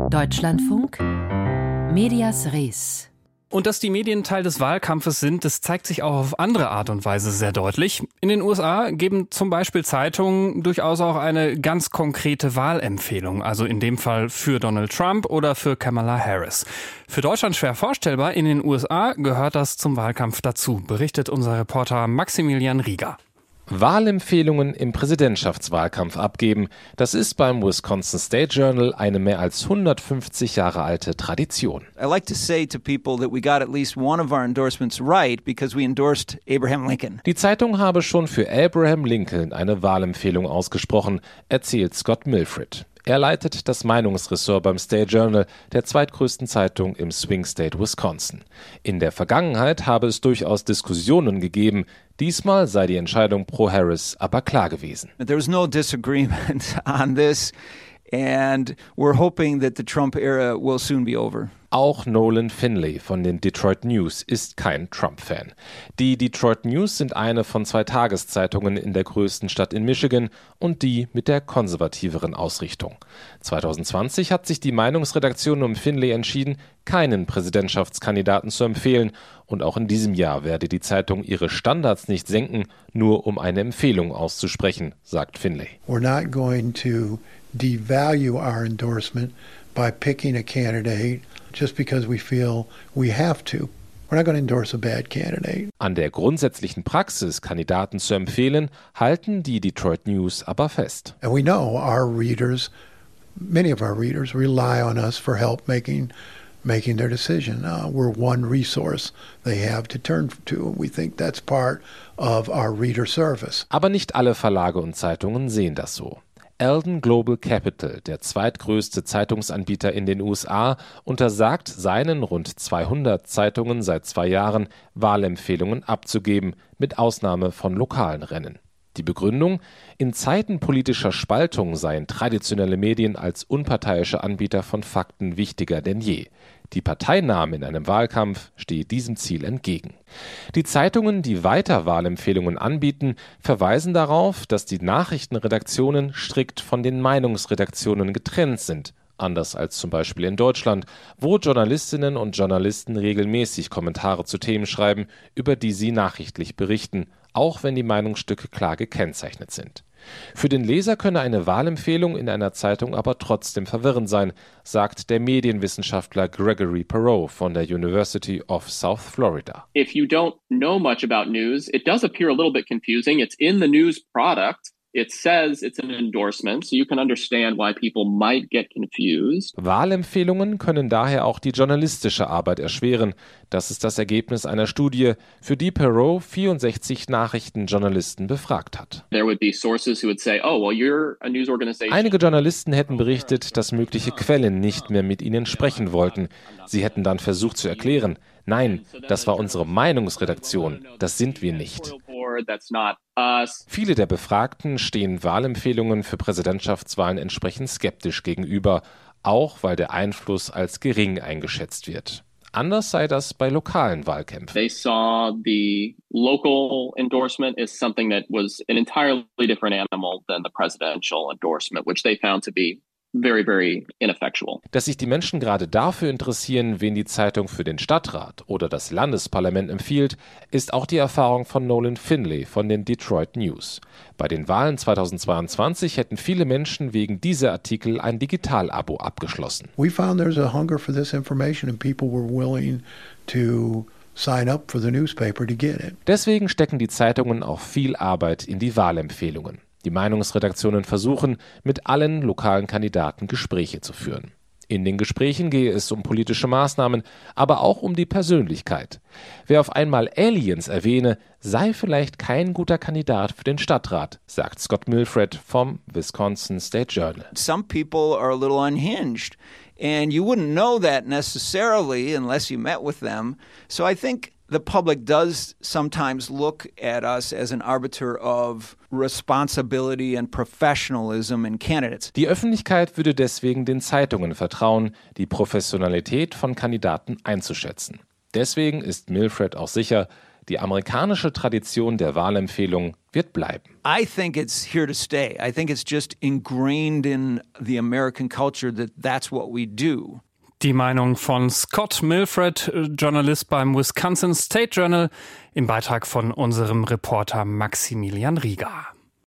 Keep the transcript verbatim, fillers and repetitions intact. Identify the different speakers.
Speaker 1: Deutschlandfunk, Medias Res.
Speaker 2: Und dass die Medien Teil des Wahlkampfes sind, das zeigt sich auch auf andere Art und Weise sehr deutlich. In den U S A geben zum Beispiel Zeitungen durchaus auch eine ganz konkrete Wahlempfehlung, also in dem Fall für Donald Trump oder für Kamala Harris. Für Deutschland schwer vorstellbar, in den U S A gehört das zum Wahlkampf dazu, berichtet unser Reporter Maximilian Rieger.
Speaker 3: Wahlempfehlungen im Präsidentschaftswahlkampf abgeben, das ist beim Wisconsin State Journal eine mehr als hundertfünfzig Jahre alte Tradition.
Speaker 4: I like to say to people that we got at least one of our endorsements right because we endorsed Abraham Lincoln.
Speaker 3: Die Zeitung habe schon für Abraham Lincoln eine Wahlempfehlung ausgesprochen, erzählt Scott Milfred. Er leitet das Meinungsressort beim State Journal, der zweitgrößten Zeitung im Swing State Wisconsin. In der Vergangenheit habe es durchaus Diskussionen gegeben. Diesmal sei die Entscheidung pro Harris aber klar gewesen.
Speaker 4: There was no disagreement on this, and we're hoping that the Trump era will soon be over.
Speaker 3: Auch Nolan Finlay von den Detroit News ist kein Trump-Fan. Die Detroit News sind eine von zwei Tageszeitungen in der größten Stadt in Michigan und die mit der konservativeren Ausrichtung. zwanzig zwanzig hat sich die Meinungsredaktion um Finlay entschieden, keinen Präsidentschaftskandidaten zu empfehlen. Und auch in diesem Jahr werde die Zeitung ihre Standards nicht senken, nur um eine Empfehlung auszusprechen, sagt Finlay.
Speaker 5: We're not going to devalue our endorsement by picking a candidate just because we feel we have to. We're not going to endorse a bad candidate.
Speaker 3: An der grundsätzlichen Praxis, Kandidaten zu empfehlen, halten die Detroit News aber fest.
Speaker 5: And we know our readers, many of our readers rely on us for help making making their decision. Uh, we're one resource they have to turn to, and we think that's part of our reader service.
Speaker 3: Aber nicht alle Verlage und Zeitungen sehen das so. Eldon Global Capital, der zweitgrößte Zeitungsanbieter in den U S A, untersagt seinen rund zweihundert Zeitungen seit zwei Jahren, Wahlempfehlungen abzugeben, mit Ausnahme von lokalen Rennen. Die Begründung: In Zeiten politischer Spaltung seien traditionelle Medien als unparteiische Anbieter von Fakten wichtiger denn je. Die Parteinahme in einem Wahlkampf stehe diesem Ziel entgegen. Die Zeitungen, die weiter Wahlempfehlungen anbieten, verweisen darauf, dass die Nachrichtenredaktionen strikt von den Meinungsredaktionen getrennt sind, anders als zum Beispiel in Deutschland, wo Journalistinnen und Journalisten regelmäßig Kommentare zu Themen schreiben, über die sie nachrichtlich berichten, auch wenn die Meinungsstücke klar gekennzeichnet sind. Für den Leser könne eine Wahlempfehlung in einer Zeitung aber trotzdem verwirrend sein, sagt der Medienwissenschaftler Gregory Perot von der University of South Florida.
Speaker 6: If you don't know much about news, it does appear a little bit confusing. It's in the news product. It says it's an endorsement, so you can understand why people might get confused.
Speaker 3: Wahlempfehlungen können daher auch die journalistische Arbeit erschweren. Das ist das Ergebnis einer Studie, für die Perot vierundsechzig Nachrichtenjournalisten befragt hat.
Speaker 6: There would be sources who would say, oh, well, you're a news organization.
Speaker 3: Einige Journalisten hätten berichtet, dass mögliche Quellen nicht mehr mit ihnen sprechen wollten. Sie hätten dann versucht zu erklären, nein, das war unsere Meinungsredaktion, das sind wir nicht. Viele der Befragten stehen Wahlempfehlungen für Präsidentschaftswahlen entsprechend skeptisch gegenüber, auch weil der Einfluss als gering eingeschätzt wird. Anders sei das bei lokalen Wahlkämpfen.
Speaker 6: They saw the local endorsement as something that was an entirely different animal than the presidential endorsement, which they found to be very, very ineffectual.
Speaker 3: Dass sich die Menschen gerade dafür interessieren, wen die Zeitung für den Stadtrat oder das Landesparlament empfiehlt, ist auch die Erfahrung von Nolan Finlay von den Detroit News. Bei den Wahlen zweitausendzweiundzwanzig hätten viele Menschen wegen dieser Artikel ein Digital-Abo abgeschlossen.
Speaker 5: We found there's a hunger for this information and people were willing to sign up for the newspaper to get it.
Speaker 3: Deswegen stecken die Zeitungen auch viel Arbeit in die Wahlempfehlungen. Die Meinungsredaktionen versuchen, mit allen lokalen Kandidaten Gespräche zu führen. In den Gesprächen gehe es um politische Maßnahmen, aber auch um die Persönlichkeit. Wer auf einmal Aliens erwähne, sei vielleicht kein guter Kandidat für den Stadtrat, sagt Scott Milfred vom Wisconsin State Journal.
Speaker 4: Some people are a little unhinged, and you wouldn't know that necessarily unless you met with them. So I think the public does sometimes look at us as an arbiter of responsibility and professionalism in candidates.
Speaker 3: Die Öffentlichkeit würde deswegen den Zeitungen vertrauen, die Professionalität von Kandidaten einzuschätzen. Deswegen ist Milfred auch sicher, die amerikanische Tradition der Wahlempfehlung wird bleiben.
Speaker 4: I think it's here to stay. I think it's just ingrained in the American culture that that's what we do.
Speaker 2: Die Meinung von Scott Milfred, Journalist beim Wisconsin State Journal, im Beitrag von unserem Reporter Maximilian Rieger.